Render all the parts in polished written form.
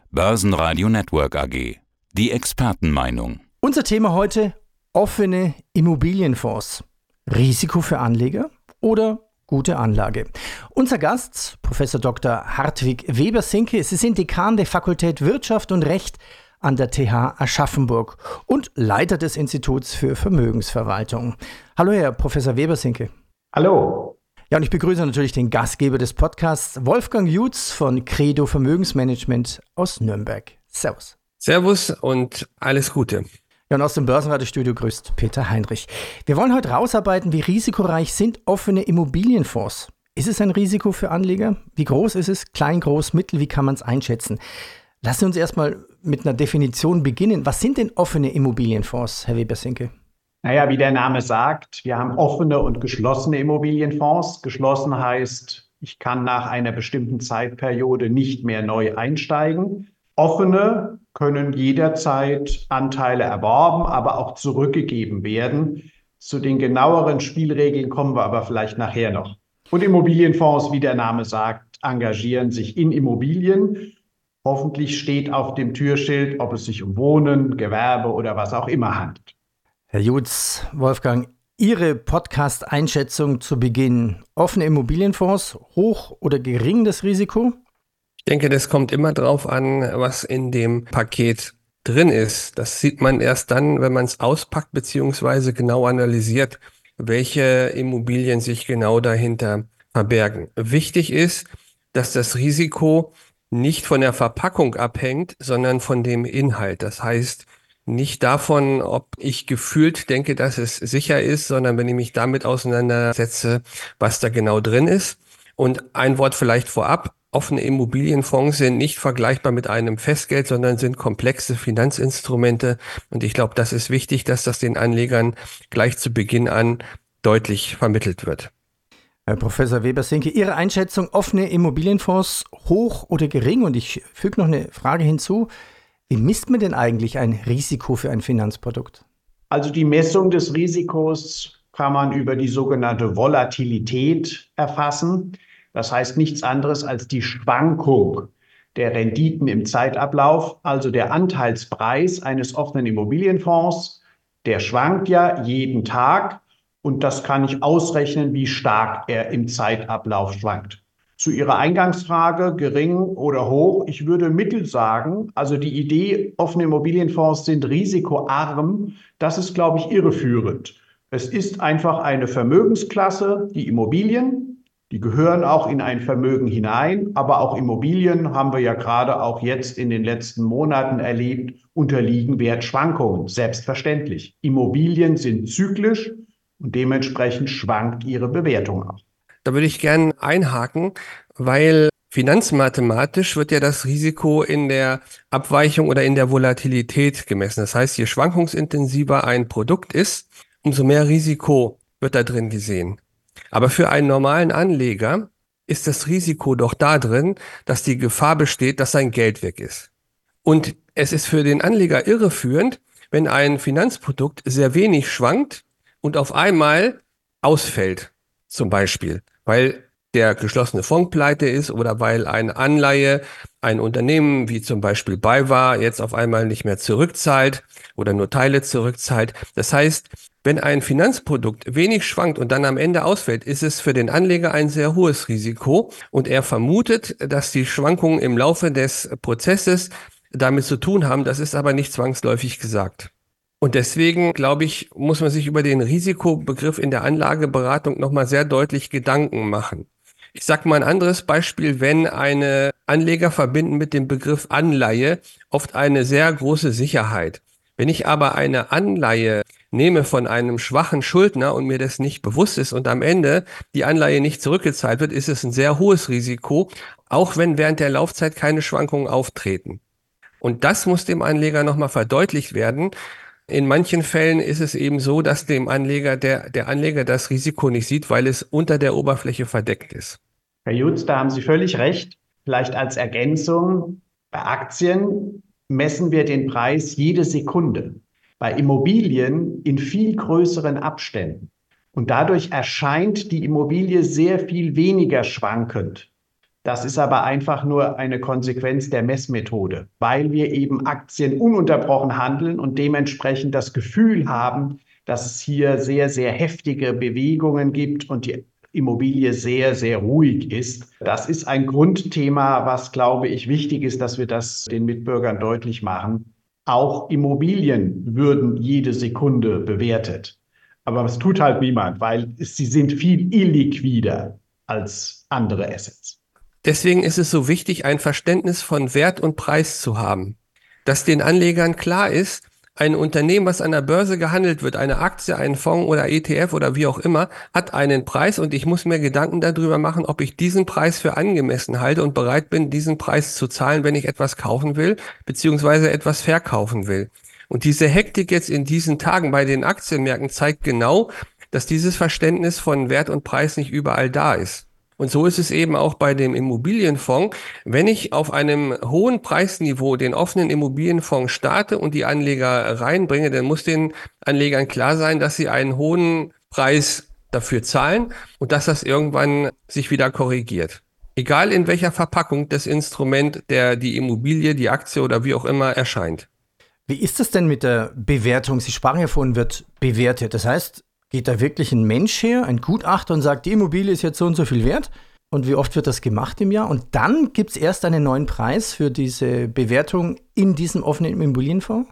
Börsenradio Network AG. Die Expertenmeinung. Unser Thema heute: offene Immobilienfonds. Risiko für Anleger oder gute Anlage? Unser Gast, Professor Dr. Hartwig Weber-Sinke. Sie sind Dekan der Fakultät Wirtschaft und Recht an der TH Aschaffenburg und Leiter des Instituts für Vermögensverwaltung. Hallo, Herr Professor Weber-Sinke. Hallo. Ja, und ich begrüße natürlich den Gastgeber des Podcasts, Wolfgang Jutz von Credo Vermögensmanagement aus Nürnberg. Servus. Servus und alles Gute. Ja, und aus dem Börsenradiostudio grüßt Peter Heinrich. Wir wollen heute rausarbeiten, wie risikoreich sind offene Immobilienfonds. Ist es ein Risiko für Anleger? Wie groß ist es? Klein, groß, mittel? Wie kann man es einschätzen? Lassen Sie uns erstmal mit einer Definition beginnen. Was sind denn offene Immobilienfonds, Herr Weber-Sinke? Naja, wie der Name sagt, wir haben offene und geschlossene Immobilienfonds. Geschlossen heißt, ich kann nach einer bestimmten Zeitperiode nicht mehr neu einsteigen. Offene können jederzeit Anteile erworben, aber auch zurückgegeben werden. Zu den genaueren Spielregeln kommen wir aber vielleicht nachher noch. Und Immobilienfonds, wie der Name sagt, engagieren sich in Immobilien. Hoffentlich steht auf dem Türschild, ob es sich um Wohnen, Gewerbe oder was auch immer handelt. Herr Jutz, Wolfgang, Ihre Podcast-Einschätzung zu Beginn. Offene Immobilienfonds, hoch oder gering das Risiko? Ich denke, das kommt immer drauf an, was in dem Paket drin ist. Das sieht man erst dann, wenn man es auspackt bzw. genau analysiert, welche Immobilien sich genau dahinter verbergen. Wichtig ist, dass das Risiko nicht von der Verpackung abhängt, sondern von dem Inhalt. Das heißt, nicht davon, ob ich gefühlt denke, dass es sicher ist, sondern wenn ich mich damit auseinandersetze, was da genau drin ist. Und ein Wort vielleicht vorab: Offene Immobilienfonds sind nicht vergleichbar mit einem Festgeld, sondern sind komplexe Finanzinstrumente. Und ich glaube, das ist wichtig, dass das den Anlegern gleich zu Beginn an deutlich vermittelt wird. Herr Professor Weber-Sinke, Ihre Einschätzung: offene Immobilienfonds, hoch oder gering? Und ich füge noch eine Frage hinzu. Wie misst man denn eigentlich ein Risiko für ein Finanzprodukt? Also die Messung des Risikos kann man über die sogenannte Volatilität erfassen. Das heißt nichts anderes als die Schwankung der Renditen im Zeitablauf, also der Anteilspreis eines offenen Immobilienfonds. Der schwankt ja jeden Tag und das kann ich ausrechnen, wie stark er im Zeitablauf schwankt. Zu Ihrer Eingangsfrage, gering oder hoch, ich würde mittel sagen. Also die Idee, offene Immobilienfonds sind risikoarm, das ist, glaube ich, irreführend. Es ist einfach eine Vermögensklasse, die Immobilien, die gehören auch in ein Vermögen hinein, aber auch Immobilien, haben wir ja gerade auch jetzt in den letzten Monaten erlebt, unterliegen Wertschwankungen, selbstverständlich. Immobilien sind zyklisch und dementsprechend schwankt ihre Bewertung auch. Da würde ich gern einhaken, weil finanzmathematisch wird ja das Risiko in der Abweichung oder in der Volatilität gemessen. Das heißt, je schwankungsintensiver ein Produkt ist, umso mehr Risiko wird da drin gesehen. Aber für einen normalen Anleger ist das Risiko doch da drin, dass die Gefahr besteht, dass sein Geld weg ist. Und es ist für den Anleger irreführend, wenn ein Finanzprodukt sehr wenig schwankt und auf einmal ausfällt, zum Beispiel, weil der geschlossene Fonds pleite ist oder weil eine Anleihe ein Unternehmen wie zum Beispiel BayWa jetzt auf einmal nicht mehr zurückzahlt oder nur Teile zurückzahlt. Das heißt, wenn ein Finanzprodukt wenig schwankt und dann am Ende ausfällt, ist es für den Anleger ein sehr hohes Risiko und er vermutet, dass die Schwankungen im Laufe des Prozesses damit zu tun haben. Das ist aber nicht zwangsläufig gesagt. Und deswegen, glaube ich, muss man sich über den Risikobegriff in der Anlageberatung nochmal sehr deutlich Gedanken machen. Ich sage mal ein anderes Beispiel: Wenn eine Anleger verbinden mit dem Begriff Anleihe oft eine sehr große Sicherheit. Wenn ich aber eine Anleihe nehme von einem schwachen Schuldner und mir das nicht bewusst ist und am Ende die Anleihe nicht zurückgezahlt wird, ist es ein sehr hohes Risiko, auch wenn während der Laufzeit keine Schwankungen auftreten. Und das muss dem Anleger nochmal verdeutlicht werden. In manchen Fällen ist es eben so, dass dem Anleger der Anleger das Risiko nicht sieht, weil es unter der Oberfläche verdeckt ist. Herr Jutz, da haben Sie völlig recht. Vielleicht als Ergänzung: Bei Aktien messen wir den Preis jede Sekunde. Bei Immobilien in viel größeren Abständen. Und dadurch erscheint die Immobilie sehr viel weniger schwankend. Das ist aber einfach nur eine Konsequenz der Messmethode, weil wir eben Aktien ununterbrochen handeln und dementsprechend das Gefühl haben, dass es hier sehr, sehr heftige Bewegungen gibt und die Immobilie sehr, sehr ruhig ist. Das ist ein Grundthema, was, glaube ich, wichtig ist, dass wir das den Mitbürgern deutlich machen. Auch Immobilien würden jede Sekunde bewertet. Aber das tut halt niemand, weil sie sind viel illiquider als andere Assets. Deswegen ist es so wichtig, ein Verständnis von Wert und Preis zu haben. Dass den Anlegern klar ist, ein Unternehmen, was an der Börse gehandelt wird, eine Aktie, ein Fonds oder ETF oder wie auch immer, hat einen Preis und ich muss mir Gedanken darüber machen, ob ich diesen Preis für angemessen halte und bereit bin, diesen Preis zu zahlen, wenn ich etwas kaufen will, beziehungsweise etwas verkaufen will. Und diese Hektik jetzt in diesen Tagen bei den Aktienmärkten zeigt genau, dass dieses Verständnis von Wert und Preis nicht überall da ist. Und so ist es eben auch bei dem Immobilienfonds. Wenn ich auf einem hohen Preisniveau den offenen Immobilienfonds starte und die Anleger reinbringe, dann muss den Anlegern klar sein, dass sie einen hohen Preis dafür zahlen und dass das irgendwann sich wieder korrigiert. Egal in welcher Verpackung das Instrument, die Immobilie, die Aktie oder wie auch immer erscheint. Wie ist das denn mit der Bewertung? Sie sprachen ja vorhin, wird bewertet. Das heißt, geht da wirklich ein Mensch her, ein Gutachter und sagt, die Immobilie ist jetzt so und so viel wert? Und wie oft wird das gemacht im Jahr? Und dann gibt es erst einen neuen Preis für diese Bewertung in diesem offenen Immobilienfonds?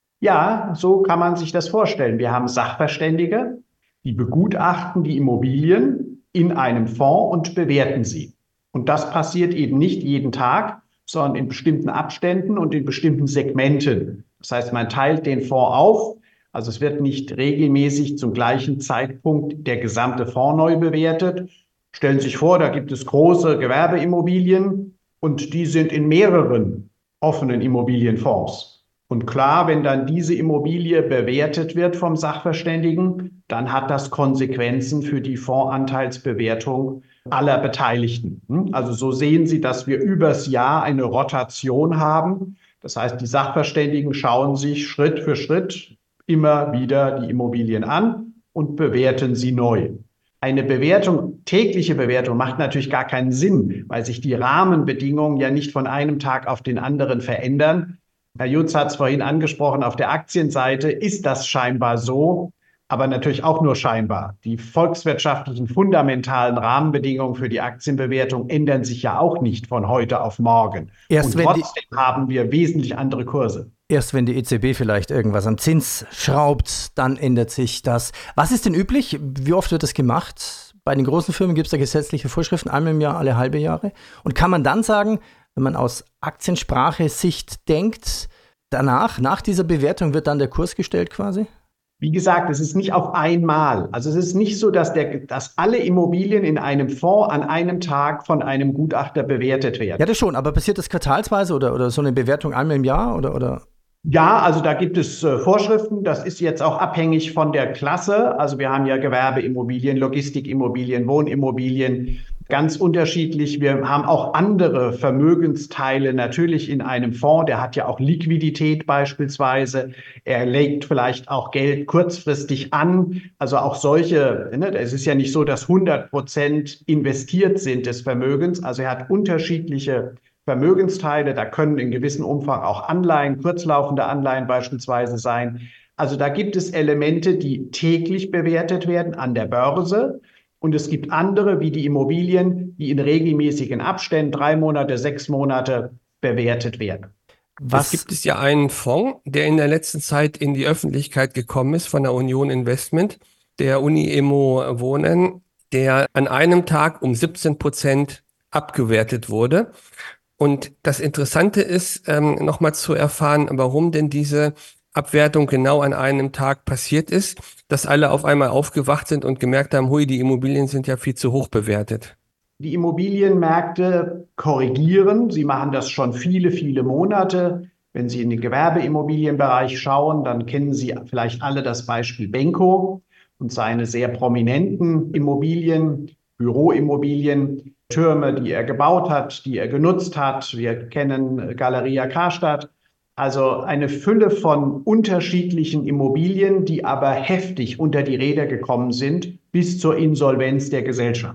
Ja, so kann man sich das vorstellen. Wir haben Sachverständige, die begutachten die Immobilien in einem Fonds und bewerten sie. Und das passiert eben nicht jeden Tag, sondern in bestimmten Abständen und in bestimmten Segmenten. Das heißt, man teilt den Fonds auf. Also es wird nicht regelmäßig zum gleichen Zeitpunkt der gesamte Fonds neu bewertet. Stellen Sie sich vor, da gibt es große Gewerbeimmobilien und die sind in mehreren offenen Immobilienfonds. Und klar, wenn dann diese Immobilie bewertet wird vom Sachverständigen, dann hat das Konsequenzen für die Fondsanteilsbewertung aller Beteiligten. Also so sehen Sie, dass wir übers Jahr eine Rotation haben. Das heißt, die Sachverständigen schauen sich Schritt für Schritt immer wieder die Immobilien an und bewerten sie neu. Eine Bewertung, tägliche Bewertung macht natürlich gar keinen Sinn, weil sich die Rahmenbedingungen ja nicht von einem Tag auf den anderen verändern. Herr Jutz hat es vorhin angesprochen, auf der Aktienseite ist das scheinbar so, aber natürlich auch nur scheinbar. Die volkswirtschaftlichen fundamentalen Rahmenbedingungen für die Aktienbewertung ändern sich ja auch nicht von heute auf morgen. Und trotzdem haben wir wesentlich andere Kurse. Erst wenn die EZB vielleicht irgendwas am Zins schraubt, dann ändert sich das. Was ist denn üblich? Wie oft wird das gemacht? Bei den großen Firmen gibt es da gesetzliche Vorschriften, einmal im Jahr, alle halbe Jahre. Und kann man dann sagen, wenn man aus Aktiensprache-Sicht denkt, danach, nach dieser Bewertung wird dann der Kurs gestellt quasi? Wie gesagt, es ist nicht auf einmal. Also es ist nicht so, dass alle Immobilien in einem Fonds an einem Tag von einem Gutachter bewertet werden. Ja, das schon. Aber passiert das quartalsweise oder so eine Bewertung einmal im Jahr oder? Ja, also da gibt es Vorschriften. Das ist jetzt auch abhängig von der Klasse. Also wir haben ja Gewerbeimmobilien, Logistikimmobilien, Wohnimmobilien, ganz unterschiedlich. Wir haben auch andere Vermögensteile natürlich in einem Fonds. Der hat ja auch Liquidität beispielsweise. Er legt vielleicht auch Geld kurzfristig an. Also auch solche, es ist ja nicht so, dass 100% investiert sind des Vermögens. Also er hat unterschiedliche Vermögensteile, da können in gewissem Umfang auch Anleihen, kurzlaufende Anleihen beispielsweise sein. Also da gibt es Elemente, die täglich bewertet werden an der Börse. Und es gibt andere, wie die Immobilien, die in regelmäßigen Abständen, 3 Monate, 6 Monate bewertet werden. Es gibt ja einen Fonds, der in der letzten Zeit in die Öffentlichkeit gekommen ist von der Union Investment, der Uni-Immo Wohnen, der an einem Tag um 17% abgewertet wurde. Und das Interessante ist, nochmal zu erfahren, warum denn diese Abwertung genau an einem Tag passiert ist, dass alle auf einmal aufgewacht sind und gemerkt haben, hui, die Immobilien sind ja viel zu hoch bewertet. Die Immobilienmärkte korrigieren. Sie machen das schon viele, viele Monate. Wenn Sie in den Gewerbeimmobilienbereich schauen, dann kennen Sie vielleicht alle das Beispiel Benko und seine sehr prominenten Immobilien, Büroimmobilien, Türme, die er gebaut hat, die er genutzt hat. Wir kennen Galeria Karstadt. Also eine Fülle von unterschiedlichen Immobilien, die aber heftig unter die Räder gekommen sind bis zur Insolvenz der Gesellschaft.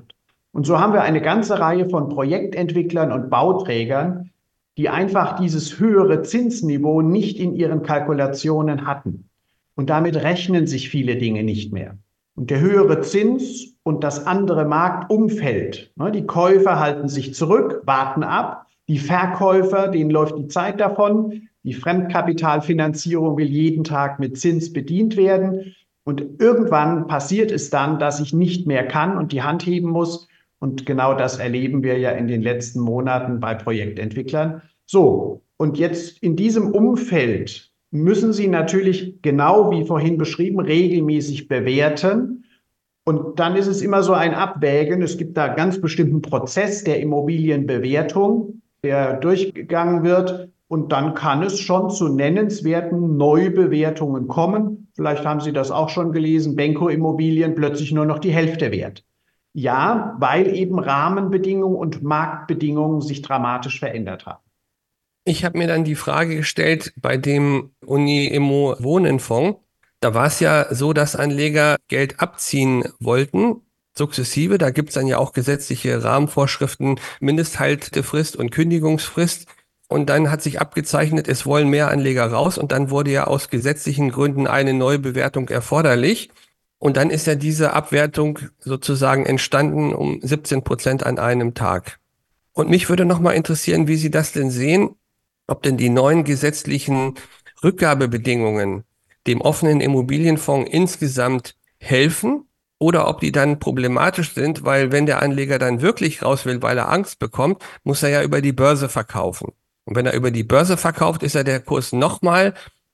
Und so haben wir eine ganze Reihe von Projektentwicklern und Bauträgern, die einfach dieses höhere Zinsniveau nicht in ihren Kalkulationen hatten. Und damit rechnen sich viele Dinge nicht mehr. Und der höhere Zins und das andere Marktumfeld, die Käufer halten sich zurück, warten ab, die Verkäufer, denen läuft die Zeit davon, die Fremdkapitalfinanzierung will jeden Tag mit Zins bedient werden und irgendwann passiert es dann, dass ich nicht mehr kann und die Hand heben muss und genau das erleben wir ja in den letzten Monaten bei Projektentwicklern. So, und jetzt in diesem Umfeld müssen Sie natürlich, genau wie vorhin beschrieben, regelmäßig bewerten. Und dann ist es immer so ein Abwägen. Es gibt da einen ganz bestimmten Prozess der Immobilienbewertung, der durchgegangen wird. Und dann kann es schon zu nennenswerten Neubewertungen kommen. Vielleicht haben Sie das auch schon gelesen, Benko-Immobilien plötzlich nur noch die Hälfte wert. Ja, weil eben Rahmenbedingungen und Marktbedingungen sich dramatisch verändert haben. Ich habe mir dann die Frage gestellt, bei dem Uni-Immo-Wohnenfonds, da war es ja so, dass Anleger Geld abziehen wollten, sukzessive. Da gibt es dann ja auch gesetzliche Rahmenvorschriften, Mindesthaltefrist und Kündigungsfrist. Und dann hat sich abgezeichnet, es wollen mehr Anleger raus. Und dann wurde ja aus gesetzlichen Gründen eine Neubewertung erforderlich. Und dann ist ja diese Abwertung sozusagen entstanden um 17% an einem Tag. Und mich würde nochmal interessieren, wie Sie das denn sehen, ob denn die neuen gesetzlichen Rückgabebedingungen dem offenen Immobilienfonds insgesamt helfen oder ob die dann problematisch sind, weil wenn der Anleger dann wirklich raus will, weil er Angst bekommt, muss er ja über die Börse verkaufen. Und wenn er über die Börse verkauft, ist ja der Kurs nochmal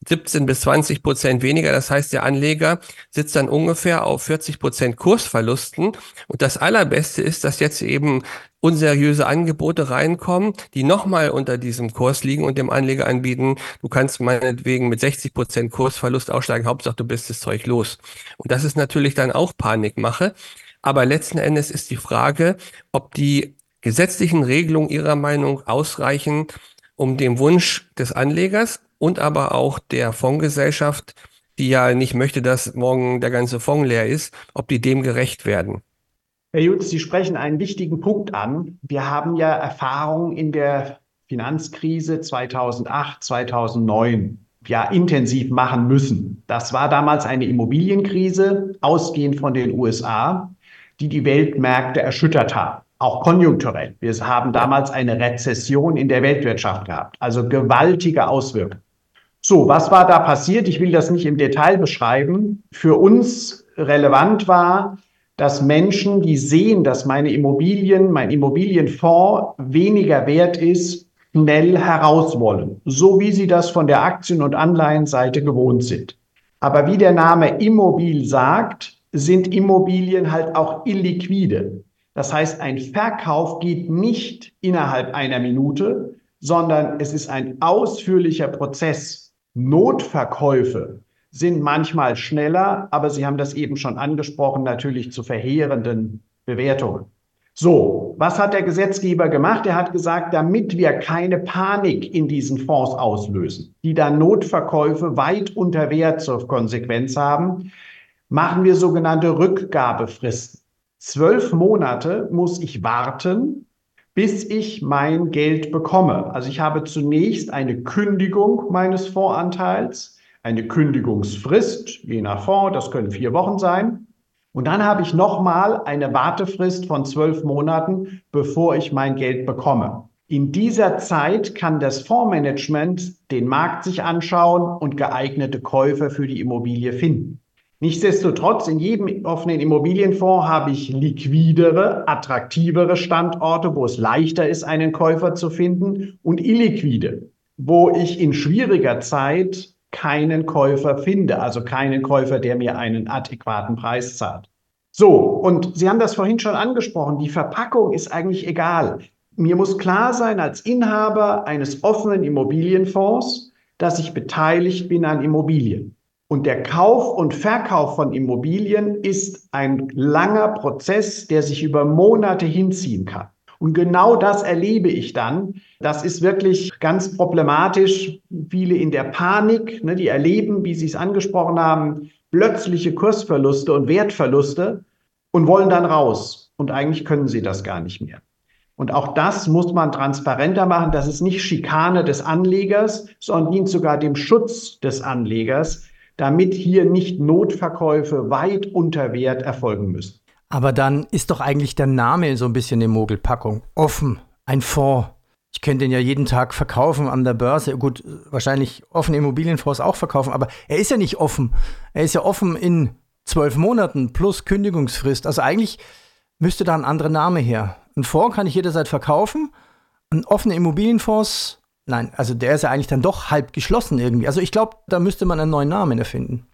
17-20% weniger. Das heißt, der Anleger sitzt dann ungefähr auf 40% Kursverlusten. Und das Allerbeste ist, dass jetzt eben unseriöse Angebote reinkommen, die nochmal unter diesem Kurs liegen und dem Anleger anbieten, du kannst meinetwegen mit 60% Kursverlust aussteigen, Hauptsache du bist das Zeug los. Und das ist natürlich dann auch Panikmache. Aber letzten Endes ist die Frage, ob die gesetzlichen Regelungen Ihrer Meinung ausreichen, um dem Wunsch des Anlegers und aber auch der Fondsgesellschaft, die ja nicht möchte, dass morgen der ganze Fonds leer ist, ob die dem gerecht werden. Herr Jutz, Sie sprechen einen wichtigen Punkt an. Wir haben ja Erfahrung in der Finanzkrise 2008, 2009 ja intensiv machen müssen. Das war damals eine Immobilienkrise, ausgehend von den USA, die Weltmärkte erschüttert haben. Auch konjunkturell. Wir haben damals eine Rezession in der Weltwirtschaft gehabt, also gewaltige Auswirkungen. So, was war da passiert? Ich will das nicht im Detail beschreiben. Für uns relevant war, dass Menschen, die sehen, dass mein Immobilienfonds weniger wert ist, schnell heraus wollen, so wie sie das von der Aktien- und Anleihenseite gewohnt sind. Aber wie der Name Immobil sagt, sind Immobilien halt auch illiquide. Das heißt, ein Verkauf geht nicht innerhalb einer Minute, sondern es ist ein ausführlicher Prozess. Notverkäufe sind manchmal schneller, aber Sie haben das eben schon angesprochen, natürlich zu verheerenden Bewertungen. So, was hat der Gesetzgeber gemacht? Er hat gesagt, damit wir keine Panik in diesen Fonds auslösen, die dann Notverkäufe weit unter Wert zur Konsequenz haben, machen wir sogenannte Rückgabefristen. 12 Monate muss ich warten, bis ich mein Geld bekomme. Also ich habe zunächst eine Kündigung meines Fondsanteils, eine Kündigungsfrist, je nach Fonds, das können 4 Wochen sein. Und dann habe ich nochmal eine Wartefrist von 12 Monaten, bevor ich mein Geld bekomme. In dieser Zeit kann das Fondsmanagement den Markt sich anschauen und geeignete Käufer für die Immobilie finden. Nichtsdestotrotz, in jedem offenen Immobilienfonds habe ich liquidere, attraktivere Standorte, wo es leichter ist, einen Käufer zu finden, und illiquide, wo ich in schwieriger Zeit keinen Käufer finde, also keinen Käufer, der mir einen adäquaten Preis zahlt. So, und Sie haben das vorhin schon angesprochen, die Verpackung ist eigentlich egal. Mir muss klar sein, als Inhaber eines offenen Immobilienfonds, dass ich beteiligt bin an Immobilien. Und der Kauf und Verkauf von Immobilien ist ein langer Prozess, der sich über Monate hinziehen kann. Und genau das erlebe ich dann. Das ist wirklich ganz problematisch. Viele in der Panik, die erleben, wie Sie es angesprochen haben, plötzliche Kursverluste und Wertverluste und wollen dann raus. und eigentlich können sie das gar nicht mehr. Und auch das muss man transparenter machen. Das ist nicht Schikane des Anlegers, sondern dient sogar dem Schutz des Anlegers, damit hier nicht Notverkäufe weit unter Wert erfolgen müssen. Aber dann ist doch eigentlich der Name so ein bisschen eine Mogelpackung. Offen, ein Fonds. Ich könnte den ja jeden Tag verkaufen an der Börse. Gut, wahrscheinlich offene Immobilienfonds auch verkaufen, aber er ist ja nicht offen. Er ist ja offen in 12 Monaten plus Kündigungsfrist. Also eigentlich müsste da ein anderer Name her. Ein Fonds kann ich jederzeit verkaufen. Ein offener Immobilienfonds, nein, also der ist ja eigentlich dann doch halb geschlossen irgendwie. Also ich glaube, da müsste man einen neuen Namen erfinden.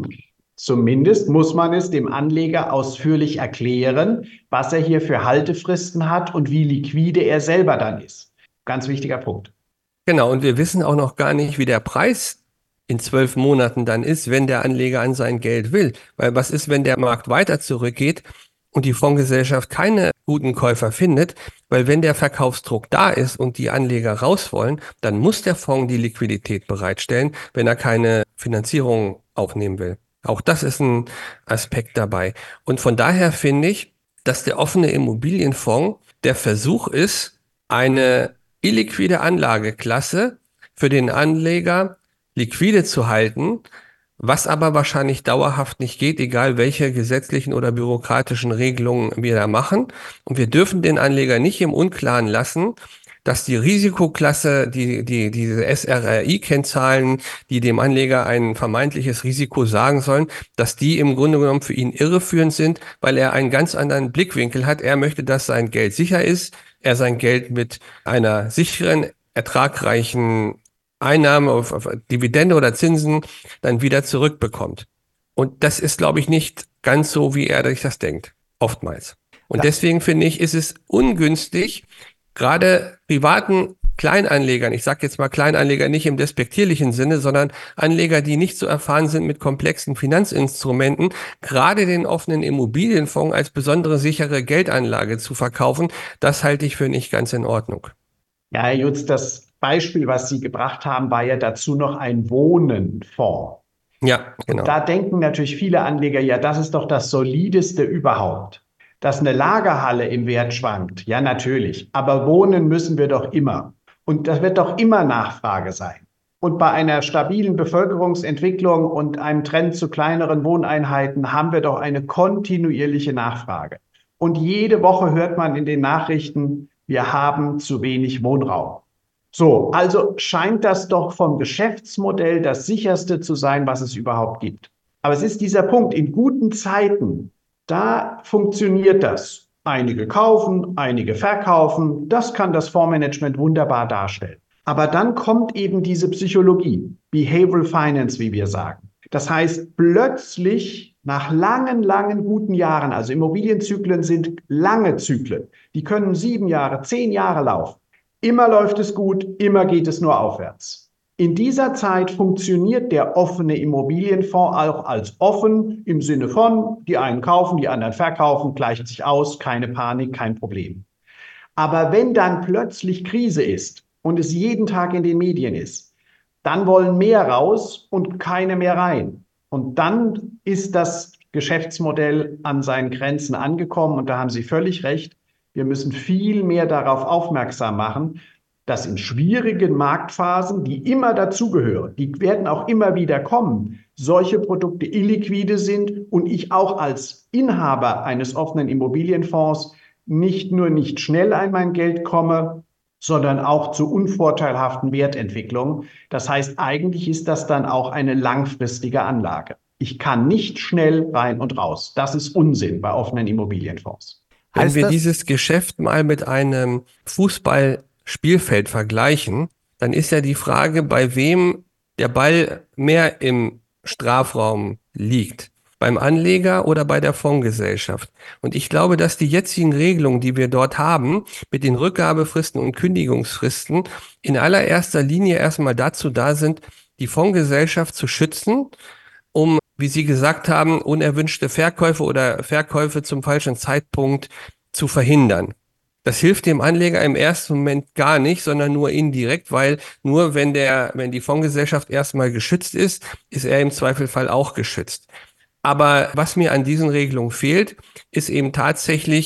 Zumindest muss man es dem Anleger ausführlich erklären, was er hier für Haltefristen hat und wie liquide er selber dann ist. Ganz wichtiger Punkt. Genau, und wir wissen auch noch gar nicht, wie der Preis in 12 Monaten dann ist, wenn der Anleger an sein Geld will. Weil was ist, wenn der Markt weiter zurückgeht und die Fondsgesellschaft keine guten Käufer findet? Weil wenn der Verkaufsdruck da ist und die Anleger raus wollen, dann muss der Fonds die Liquidität bereitstellen, wenn er keine Finanzierung aufnehmen will. Auch das ist ein Aspekt dabei. Und von daher finde ich, dass der offene Immobilienfonds der Versuch ist, eine illiquide Anlageklasse für den Anleger liquide zu halten, was aber wahrscheinlich dauerhaft nicht geht, egal welche gesetzlichen oder bürokratischen Regelungen wir da machen. Und wir dürfen den Anleger nicht im Unklaren lassen, dass die Risikoklasse, diese SRRI-Kennzahlen, die dem Anleger ein vermeintliches Risiko sagen sollen, dass die im Grunde genommen für ihn irreführend sind, weil er einen ganz anderen Blickwinkel hat. Er möchte, dass sein Geld sicher ist, er sein Geld mit einer sicheren, ertragreichen Einnahme auf Dividende oder Zinsen dann wieder zurückbekommt. Und das ist, glaube ich, nicht ganz so, wie er sich das denkt, oftmals. Und deswegen finde ich, ist es ungünstig, gerade privaten Kleinanlegern, ich sage jetzt mal Kleinanleger nicht im despektierlichen Sinne, sondern Anleger, die nicht so erfahren sind mit komplexen Finanzinstrumenten, gerade den offenen Immobilienfonds als besondere sichere Geldanlage zu verkaufen, das halte ich für nicht ganz in Ordnung. Ja, Herr Jutz, das Beispiel, was Sie gebracht haben, war ja dazu noch ein Wohnenfonds. Ja, genau. Und da denken natürlich viele Anleger, ja, das ist doch das Solideste überhaupt. Dass eine Lagerhalle im Wert schwankt, ja natürlich, aber wohnen müssen wir doch immer. Und das wird doch immer Nachfrage sein. Und bei einer stabilen Bevölkerungsentwicklung und einem Trend zu kleineren Wohneinheiten haben wir doch eine kontinuierliche Nachfrage. Und jede Woche hört man in den Nachrichten, wir haben zu wenig Wohnraum. So, also scheint das doch vom Geschäftsmodell das sicherste zu sein, was es überhaupt gibt. Aber es ist dieser Punkt, in guten Zeiten, da funktioniert das. Einige kaufen, einige verkaufen. Das kann das Fondsmanagement wunderbar darstellen. Aber dann kommt eben diese Psychologie, Behavioral Finance, wie wir sagen. Das heißt, plötzlich nach langen, langen guten Jahren, also Immobilienzyklen sind lange Zyklen, die können 7 Jahre, 10 Jahre laufen. Immer läuft es gut, immer geht es nur aufwärts. In dieser Zeit funktioniert der offene Immobilienfonds auch als offen im Sinne von, die einen kaufen, die anderen verkaufen, gleicht sich aus, keine Panik, kein Problem. Aber wenn dann plötzlich Krise ist und es jeden Tag in den Medien ist, dann wollen mehr raus und keine mehr rein. Und dann ist das Geschäftsmodell an seinen Grenzen angekommen und da haben Sie völlig recht. Wir müssen viel mehr darauf aufmerksam machen, dass in schwierigen Marktphasen, die immer dazugehören, die werden auch immer wieder kommen, solche Produkte illiquide sind und ich auch als Inhaber eines offenen Immobilienfonds nicht nur nicht schnell an mein Geld komme, sondern auch zu unvorteilhaften Wertentwicklungen. Das heißt, eigentlich ist das dann auch eine langfristige Anlage. Ich kann nicht schnell rein und raus. Das ist Unsinn bei offenen Immobilienfonds. Wenn wir dieses Geschäft mal mit einem Fußballspielfeld vergleichen, dann ist ja die Frage, bei wem der Ball mehr im Strafraum liegt. Beim Anleger oder bei der Fondsgesellschaft. Und ich glaube, dass die jetzigen Regelungen, die wir dort haben, mit den Rückgabefristen und Kündigungsfristen, in allererster Linie erstmal dazu da sind, die Fondsgesellschaft zu schützen, um, wie Sie gesagt haben, unerwünschte Verkäufe oder Verkäufe zum falschen Zeitpunkt zu verhindern. Das hilft dem Anleger im ersten Moment gar nicht, sondern nur indirekt, weil nur wenn die Fondsgesellschaft erstmal geschützt ist, ist er im Zweifelfall auch geschützt. Aber was mir an diesen Regelungen fehlt, ist eben tatsächlich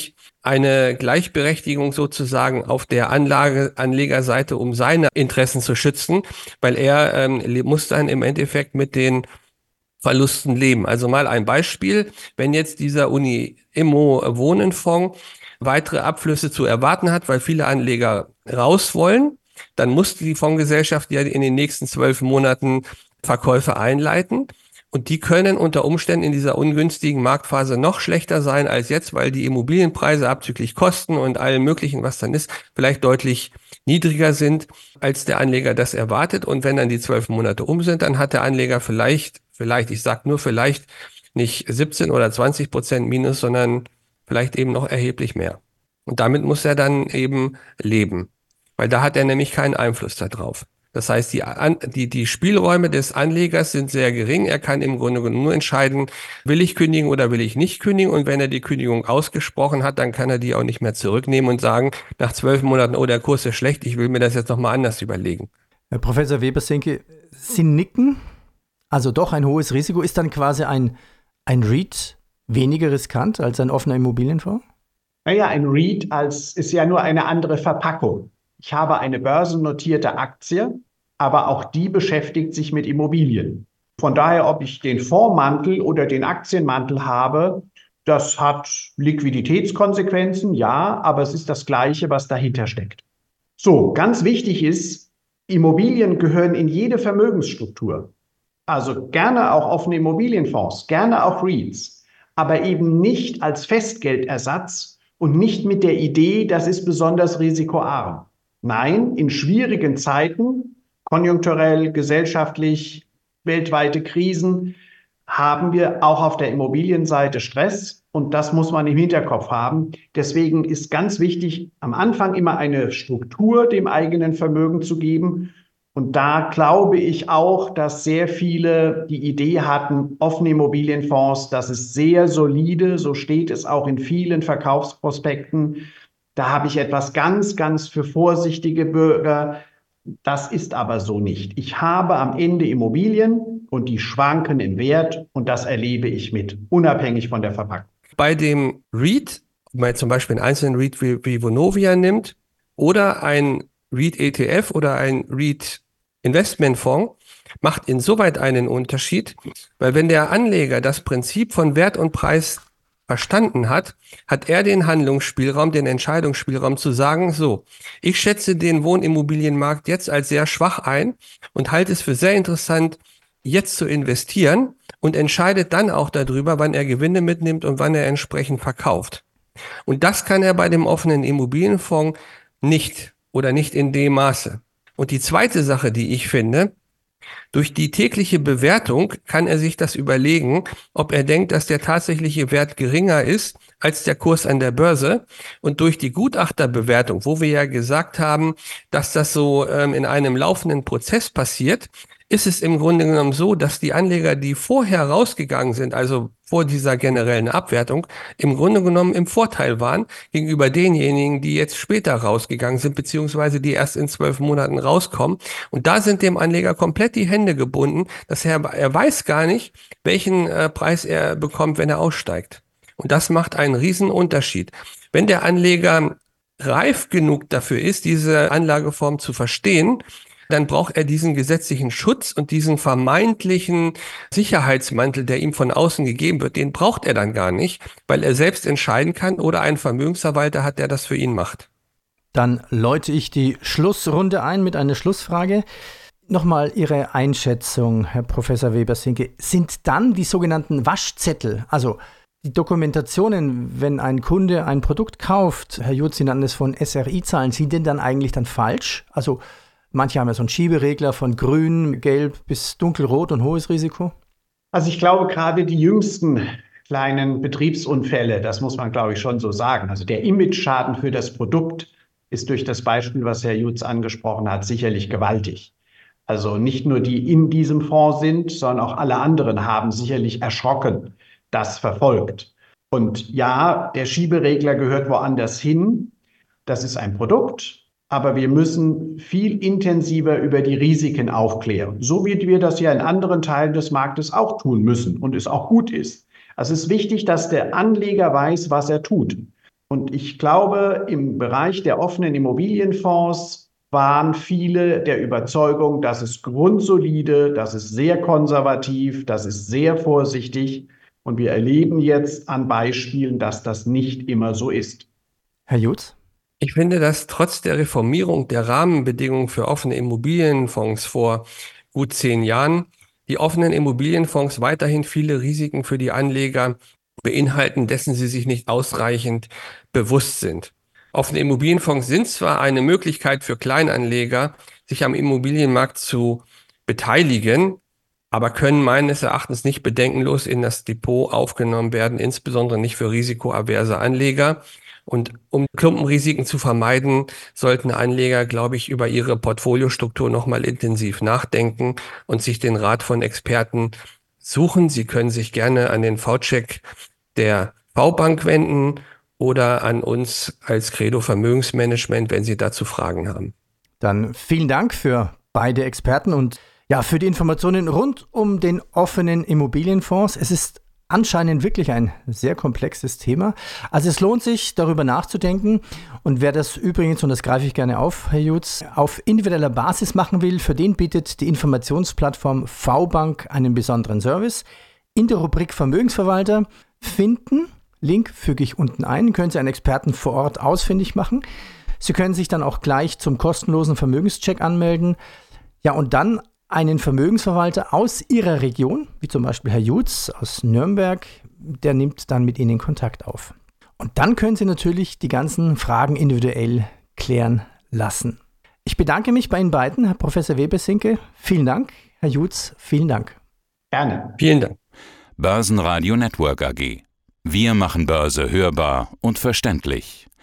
eine Gleichberechtigung sozusagen auf der Anlegerseite, um seine Interessen zu schützen, weil er muss dann im Endeffekt mit den Verlusten leben. Also mal ein Beispiel, wenn jetzt dieser Uni-Immo-Wohnenfonds weitere Abflüsse zu erwarten hat, weil viele Anleger raus wollen, dann muss die Fondsgesellschaft ja in den nächsten 12 Monaten Verkäufe einleiten. Und die können unter Umständen in dieser ungünstigen Marktphase noch schlechter sein als jetzt, weil die Immobilienpreise abzüglich Kosten und allem Möglichen, was dann ist, vielleicht deutlich niedriger sind, als der Anleger das erwartet. Und wenn dann die 12 Monate um sind, dann hat der Anleger vielleicht, ich sage nur vielleicht, nicht 17 oder 20% Minus, sondern vielleicht eben noch erheblich mehr. Und damit muss er dann eben leben, weil da hat er nämlich keinen Einfluss darauf. Das heißt, die Spielräume des Anlegers sind sehr gering. Er kann im Grunde genommen nur entscheiden, will ich kündigen oder will ich nicht kündigen. Und wenn er die Kündigung ausgesprochen hat, dann kann er die auch nicht mehr zurücknehmen und sagen, nach 12 Monaten, oh, der Kurs ist schlecht, ich will mir das jetzt nochmal anders überlegen. Herr Professor Weber-Senke, Sie nicken, also doch ein hohes Risiko. Ist dann quasi ein REIT weniger riskant als ein offener Immobilienfonds? Naja, ein REIT ist ja nur eine andere Verpackung. Ich habe eine börsennotierte Aktie, aber auch die beschäftigt sich mit Immobilien. Von daher, ob ich den Fondsmantel oder den Aktienmantel habe, das hat Liquiditätskonsequenzen, ja, aber es ist das Gleiche, was dahinter steckt. So, ganz wichtig ist, Immobilien gehören in jede Vermögensstruktur. Also gerne auch offene Immobilienfonds, gerne auch REITs, aber eben nicht als Festgeldersatz und nicht mit der Idee, das ist besonders risikoarm. Nein, in schwierigen Zeiten, konjunkturell, gesellschaftlich, weltweite Krisen, haben wir auch auf der Immobilienseite Stress und das muss man im Hinterkopf haben. Deswegen ist ganz wichtig, am Anfang immer eine Struktur dem eigenen Vermögen zu geben. Und da glaube ich auch, dass sehr viele die Idee hatten, offene Immobilienfonds, das ist sehr solide, so steht es auch in vielen Verkaufsprospekten. Da habe ich etwas ganz, ganz für vorsichtige Bürger. Das ist aber so nicht. Ich habe am Ende Immobilien und die schwanken im Wert und das erlebe ich mit, unabhängig von der Verpackung. Bei dem REIT, wenn man zum Beispiel einen einzelnen REIT wie Vonovia nimmt oder ein REIT-ETF oder ein REIT-Investmentfonds, macht insoweit einen Unterschied, weil wenn der Anleger das Prinzip von Wert und Preis verstanden hat, hat er den Handlungsspielraum, den Entscheidungsspielraum zu sagen, so, ich schätze den Wohnimmobilienmarkt jetzt als sehr schwach ein und halte es für sehr interessant, jetzt zu investieren und entscheidet dann auch darüber, wann er Gewinne mitnimmt und wann er entsprechend verkauft. Und das kann er bei dem offenen Immobilienfonds nicht oder nicht in dem Maße. Und die zweite Sache, die ich finde, durch die tägliche Bewertung kann er sich das überlegen, ob er denkt, dass der tatsächliche Wert geringer ist als der Kurs an der Börse. Und durch die Gutachterbewertung, wo wir ja gesagt haben, dass das so in einem laufenden Prozess passiert, ist es im Grunde genommen so, dass die Anleger, die vorher rausgegangen sind, also vor dieser generellen Abwertung, im Grunde genommen im Vorteil waren gegenüber denjenigen, die jetzt später rausgegangen sind, beziehungsweise die erst in 12 Monaten rauskommen. Und da sind dem Anleger komplett die Hände gebunden, dass er weiß gar nicht, welchen Preis er bekommt, wenn er aussteigt. Und das macht einen riesen Unterschied. Wenn der Anleger reif genug dafür ist, diese Anlageform zu verstehen, dann braucht er diesen gesetzlichen Schutz und diesen vermeintlichen Sicherheitsmantel, der ihm von außen gegeben wird, den braucht er dann gar nicht, weil er selbst entscheiden kann oder einen Vermögensverwalter hat, der das für ihn macht. Dann läute ich die Schlussrunde ein mit einer Schlussfrage. Nochmal Ihre Einschätzung, Herr Professor Weber-Senke. Sind dann die sogenannten Waschzettel, also die Dokumentationen, wenn ein Kunde ein Produkt kauft, Herr Jutz, Sie nannten es von SRI-Zahlen, sind denn dann eigentlich dann falsch? Also manche haben ja so einen Schieberegler von grün, gelb bis dunkelrot und hohes Risiko. Also ich glaube, gerade die jüngsten kleinen Betriebsunfälle, das muss man, glaube ich, schon so sagen. Also der Imageschaden für das Produkt ist durch das Beispiel, was Herr Jutz angesprochen hat, sicherlich gewaltig. Also nicht nur die in diesem Fonds sind, sondern auch alle anderen haben sicherlich erschrocken das verfolgt. Und ja, der Schieberegler gehört woanders hin. Das ist ein Produkt. Aber wir müssen viel intensiver über die Risiken aufklären, so wie wir das ja in anderen Teilen des Marktes auch tun müssen und es auch gut ist. Also es ist wichtig, dass der Anleger weiß, was er tut. Und ich glaube, im Bereich der offenen Immobilienfonds waren viele der Überzeugung, das ist grundsolide, das ist sehr konservativ, das ist sehr vorsichtig. Und wir erleben jetzt an Beispielen, dass das nicht immer so ist. Herr Jutz? Ich finde, dass trotz der Reformierung der Rahmenbedingungen für offene Immobilienfonds vor gut 10 Jahren die offenen Immobilienfonds weiterhin viele Risiken für die Anleger beinhalten, dessen sie sich nicht ausreichend bewusst sind. Offene Immobilienfonds sind zwar eine Möglichkeit für Kleinanleger, sich am Immobilienmarkt zu beteiligen, aber können meines Erachtens nicht bedenkenlos in das Depot aufgenommen werden, insbesondere nicht für risikoaverse Anleger. Und um Klumpenrisiken zu vermeiden, sollten Anleger, glaube ich, über ihre Portfoliostruktur nochmal intensiv nachdenken und sich den Rat von Experten suchen. Sie können sich gerne an den V-Check der V-Bank wenden oder an uns als Credo Vermögensmanagement, wenn Sie dazu Fragen haben. Dann vielen Dank für beide Experten und ja, für die Informationen rund um den offenen Immobilienfonds. Es ist anscheinend wirklich ein sehr komplexes Thema. Also es lohnt sich, darüber nachzudenken. Und wer das übrigens, und das greife ich gerne auf, Herr Jutz, auf individueller Basis machen will, für den bietet die Informationsplattform V-Bank einen besonderen Service. In der Rubrik Vermögensverwalter finden, Link füge ich unten ein, können Sie einen Experten vor Ort ausfindig machen. Sie können sich dann auch gleich zum kostenlosen Vermögenscheck anmelden. Ja, und dann einen Vermögensverwalter aus Ihrer Region, wie zum Beispiel Herr Jutz aus Nürnberg, der nimmt dann mit Ihnen Kontakt auf. Und dann können Sie natürlich die ganzen Fragen individuell klären lassen. Ich bedanke mich bei Ihnen beiden, Herr Professor Weber-Sinke. Vielen Dank. Herr Jutz, vielen Dank. Gerne. Vielen Dank. Börsenradio Network AG. Wir machen Börse hörbar und verständlich.